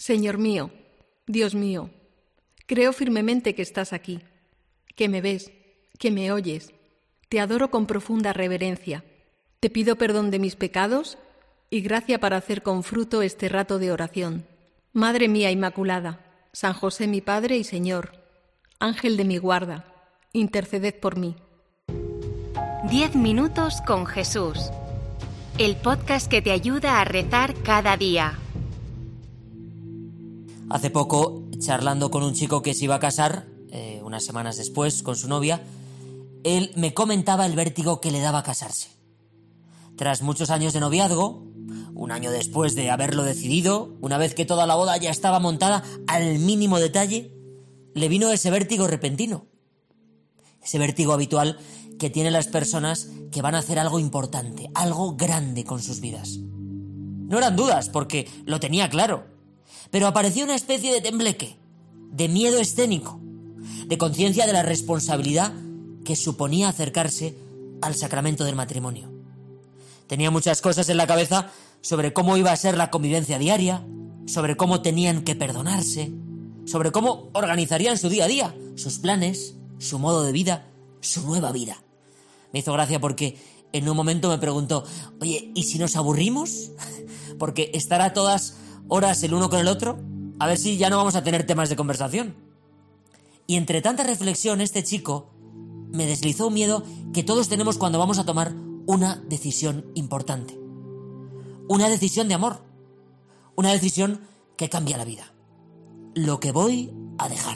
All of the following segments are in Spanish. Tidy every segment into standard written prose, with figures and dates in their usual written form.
Señor mío, Dios mío, creo firmemente que estás aquí, que me ves, que me oyes. Te adoro con profunda reverencia. Te pido perdón de mis pecados y gracia para hacer con fruto este rato de oración. Madre mía Inmaculada, San José mi Padre y Señor, Ángel de mi guarda, interceded por mí. 10 minutos con Jesús. El podcast que te ayuda a rezar cada día. Hace poco, charlando con un chico que se iba a casar, unas semanas después, con su novia, él me comentaba el vértigo que le daba casarse. Tras muchos años de noviazgo, un año después de haberlo decidido, una vez que toda la boda ya estaba montada al mínimo detalle, le vino ese vértigo repentino. Ese vértigo habitual que tienen las personas que van a hacer algo importante, algo grande con sus vidas. No eran dudas, porque lo tenía claro, pero apareció una especie de tembleque, de miedo escénico, de conciencia de la responsabilidad que suponía acercarse al sacramento del matrimonio. Tenía muchas cosas en la cabeza sobre cómo iba a ser la convivencia diaria, sobre cómo tenían que perdonarse, sobre cómo organizarían su día a día, sus planes, su modo de vida, su nueva vida. Me hizo gracia porque en un momento me preguntó: oye, ¿y si nos aburrimos? Porque estar a todas horas el uno con el otro, a ver si ya no vamos a tener temas de conversación. Y entre tanta reflexión, este chico me deslizó un miedo que todos tenemos cuando vamos a tomar una decisión importante. Una decisión de amor. Una decisión que cambia la vida. Lo que voy a dejar.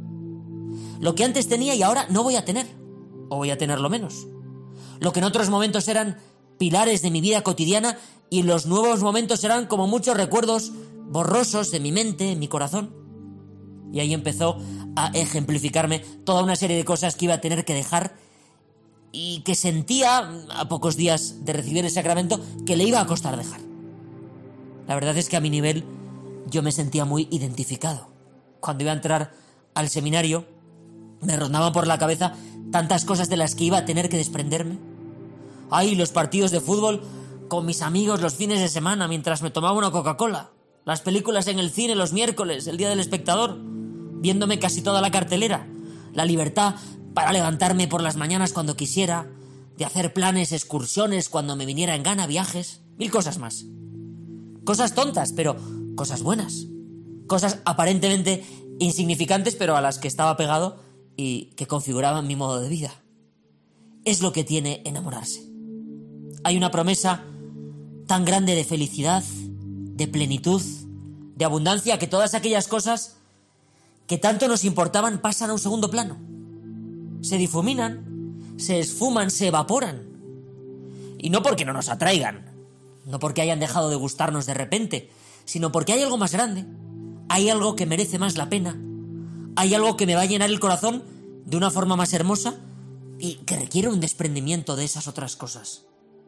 Lo que antes tenía y ahora no voy a tener. O voy a tenerlo menos. Lo que en otros momentos eran pilares de mi vida cotidiana y en los nuevos momentos eran como muchos recuerdos borrosos de mi mente, en mi corazón. Y ahí empezó a ejemplificarme toda una serie de cosas que iba a tener que dejar y que sentía, a pocos días de recibir el sacramento, que le iba a costar dejar. La verdad es que a mi nivel yo me sentía muy identificado. Cuando iba a entrar al seminario me rondaban por la cabeza tantas cosas de las que iba a tener que desprenderme. Ay, los partidos de fútbol con mis amigos los fines de semana mientras me tomaba una Coca-Cola. Las películas en el cine los miércoles, el día del espectador, viéndome casi toda la cartelera. La libertad para levantarme por las mañanas cuando quisiera, de hacer planes, excursiones cuando me viniera en gana, viajes, 1000 cosas más. Cosas tontas, pero cosas buenas. Cosas aparentemente insignificantes, pero a las que estaba pegado y que configuraban mi modo de vida. Es lo que tiene enamorarse. Hay una promesa tan grande de felicidad, de plenitud, de abundancia, que todas aquellas cosas que tanto nos importaban pasan a un segundo plano. Se difuminan, se esfuman, se evaporan. Y no porque no nos atraigan, no porque hayan dejado de gustarnos de repente, sino porque hay algo más grande, hay algo que merece más la pena, hay algo que me va a llenar el corazón de una forma más hermosa y que requiere un desprendimiento de esas otras cosas.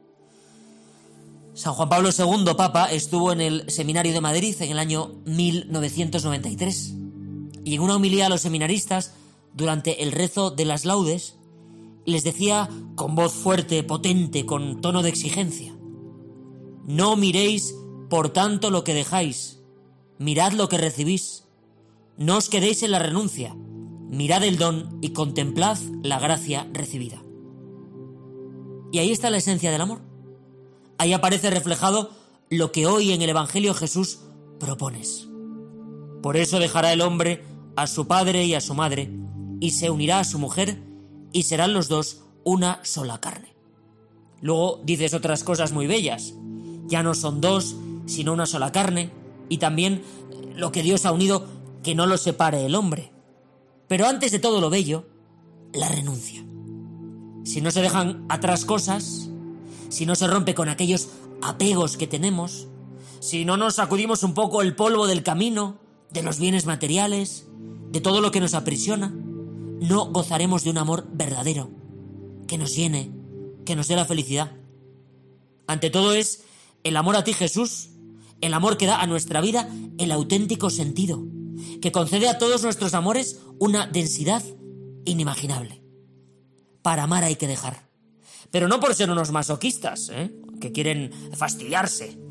San Juan Pablo II, Papa, estuvo en el Seminario de Madrid en el año 1993 y en una homilía a los seminaristas durante el rezo de las laudes les decía con voz fuerte, potente, con tono de exigencia: no miréis por tanto lo que dejáis, mirad lo que recibís, no os quedéis en la renuncia, mirad el don y contemplad la gracia recibida. Y ahí está la esencia del amor. Ahí aparece reflejado lo que hoy en el Evangelio Jesús propones. Por eso dejará el hombre a su padre y a su madre, y se unirá a su mujer, y serán los dos una sola carne. Luego dices otras cosas muy bellas. Ya no son dos, sino una sola carne, y también lo que Dios ha unido, que no lo separe el hombre. Pero antes de todo lo bello, la renuncia. Si no se dejan atrás cosas, si no se rompe con aquellos apegos que tenemos, si no nos sacudimos un poco el polvo del camino, de los bienes materiales, de todo lo que nos aprisiona, no gozaremos de un amor verdadero, que nos llene, que nos dé la felicidad. Ante todo es el amor a ti, Jesús, el amor que da a nuestra vida el auténtico sentido, que concede a todos nuestros amores una densidad inimaginable. Para amar hay que dejar. Pero no por ser unos masoquistas, que quieren fastidiarse.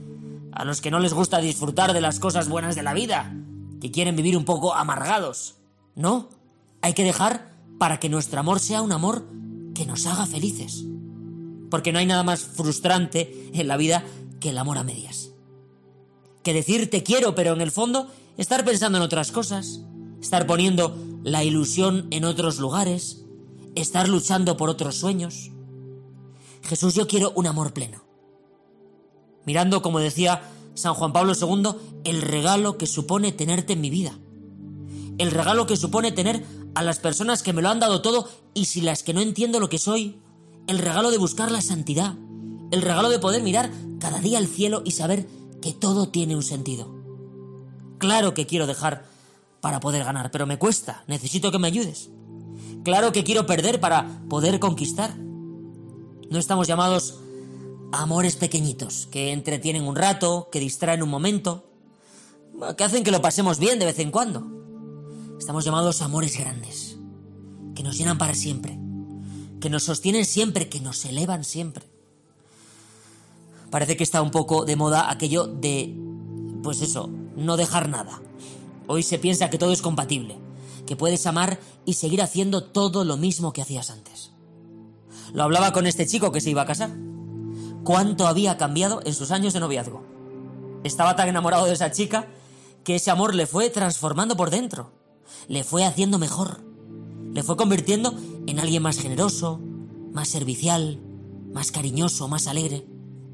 a los que no les gusta disfrutar de las cosas buenas de la vida, que quieren vivir un poco amargados. No, hay que dejar para que nuestro amor sea un amor que nos haga felices. Porque no hay nada más frustrante en la vida que el amor a medias. Que decir te quiero, pero en el fondo estar pensando en otras cosas, estar poniendo la ilusión en otros lugares, estar luchando por otros sueños. Jesús, yo quiero un amor pleno. Mirando, como decía San Juan Pablo II, el regalo que supone tenerte en mi vida. El regalo que supone tener a las personas que me lo han dado todo y sin las que no entiendo lo que soy. El regalo de buscar la santidad. El regalo de poder mirar cada día al cielo y saber que todo tiene un sentido. Claro que quiero dejar para poder ganar, pero me cuesta. Necesito que me ayudes. Claro que quiero perder para poder conquistar. No estamos llamados a amores pequeñitos, que entretienen un rato, que distraen un momento, que hacen que lo pasemos bien de vez en cuando. Estamos llamados a amores grandes, que nos llenan para siempre, que nos sostienen siempre, que nos elevan siempre. Parece que está un poco de moda aquello de, pues eso, no dejar nada. Hoy se piensa que todo es compatible, que puedes amar y seguir haciendo todo lo mismo que hacías antes. Lo hablaba con este chico que se iba a casar. ¿Cuánto había cambiado en sus años de noviazgo? Estaba tan enamorado de esa chica que ese amor le fue transformando por dentro. Le fue haciendo mejor. Le fue convirtiendo en alguien más generoso, más servicial, más cariñoso, más alegre.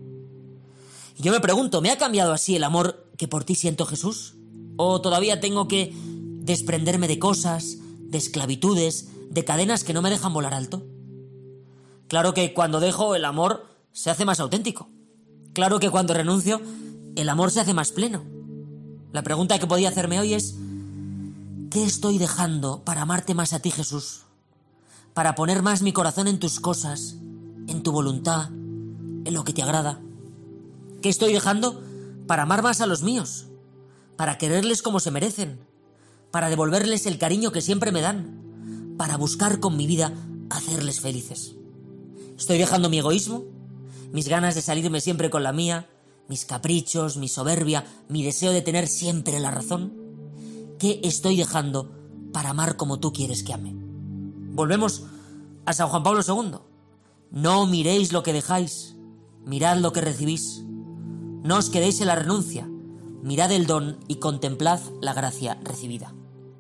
Y yo me pregunto, ¿me ha cambiado así el amor que por ti siento, Jesús? ¿O todavía tengo que desprenderme de cosas, de esclavitudes, de cadenas que no me dejan volar alto? Claro que cuando dejo, el amor se hace más auténtico. Claro que cuando renuncio, el amor se hace más pleno. La pregunta que podía hacerme hoy es: ¿qué estoy dejando para amarte más a ti, Jesús? Para poner más mi corazón en tus cosas, en tu voluntad, en lo que te agrada. ¿Qué estoy dejando para amar más a los míos? Para quererles como se merecen, para devolverles el cariño que siempre me dan, para buscar con mi vida hacerles felices. Estoy dejando mi egoísmo, mis ganas de salirme siempre con la mía, mis caprichos, mi soberbia, mi deseo de tener siempre la razón. ¿Qué estoy dejando para amar como tú quieres que ame? Volvemos a San Juan Pablo II. No miréis lo que dejáis, mirad lo que recibís. No os quedéis en la renuncia, mirad el don y contemplad la gracia recibida.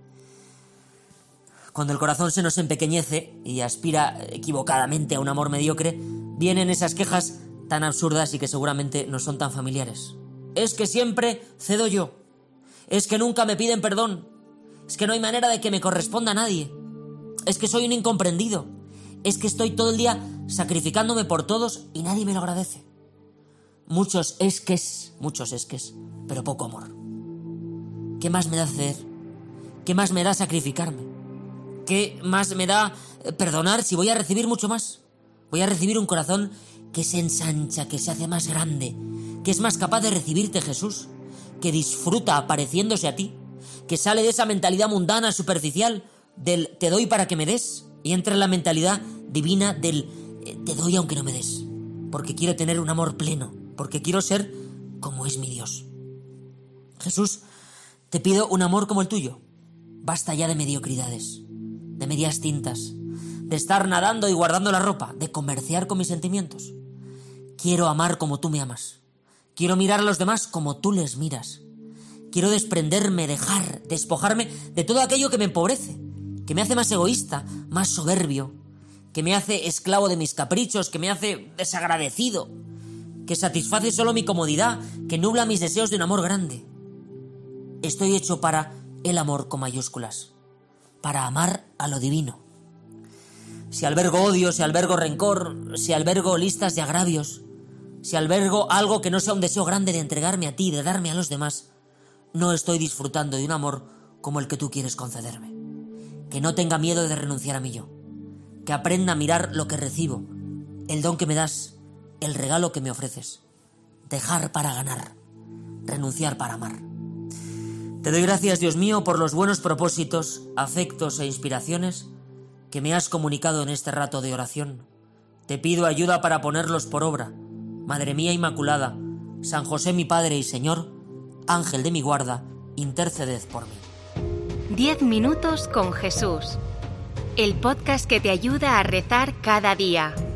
Cuando el corazón se nos empequeñece y aspira equivocadamente a un amor mediocre, vienen esas quejas tan absurdas y que seguramente no son tan familiares. Es que siempre cedo yo. Es que nunca me piden perdón. Es que no hay manera de que me corresponda a nadie. Es que soy un incomprendido. Es que estoy todo el día sacrificándome por todos y nadie me lo agradece. Muchos esques, pero poco amor. ¿Qué más me da ceder? ¿Qué más me da sacrificarme? ¿Qué más me da perdonar si voy a recibir mucho más? Voy a recibir un corazón que se ensancha, que se hace más grande, que es más capaz de recibirte, Jesús, que disfruta apareciéndose a ti, que sale de esa mentalidad mundana, superficial, del te doy para que me des, y entra en la mentalidad divina del te doy aunque no me des, porque quiero tener un amor pleno, porque quiero ser como es mi Dios. Jesús, te pido un amor como el tuyo. Basta ya de mediocridades, de medias tintas, de estar nadando y guardando la ropa, de comerciar con mis sentimientos. Quiero amar como tú me amas. Quiero mirar a los demás como tú les miras. Quiero desprenderme, dejar, despojarme de todo aquello que me empobrece, que me hace más egoísta, más soberbio, que me hace esclavo de mis caprichos, que me hace desagradecido, que satisface solo mi comodidad, que nubla mis deseos de un amor grande. Estoy hecho para el amor con mayúsculas, para amar a lo divino. Si albergo odio, si albergo rencor, si albergo listas de agravios, si albergo algo que no sea un deseo grande de entregarme a ti, de darme a los demás, no estoy disfrutando de un amor como el que tú quieres concederme. Que no tenga miedo de renunciar a mí yo, que aprenda a mirar lo que recibo, el don que me das, el regalo que me ofreces. Dejar para ganar, renunciar para amar. Te doy gracias, Dios mío, por los buenos propósitos, afectos e inspiraciones que me has comunicado en este rato de oración. Te pido ayuda para ponerlos por obra. Madre mía Inmaculada, San José mi Padre y Señor, Ángel de mi guarda, interceded por mí. 10 minutos con Jesús. El podcast que te ayuda a rezar cada día.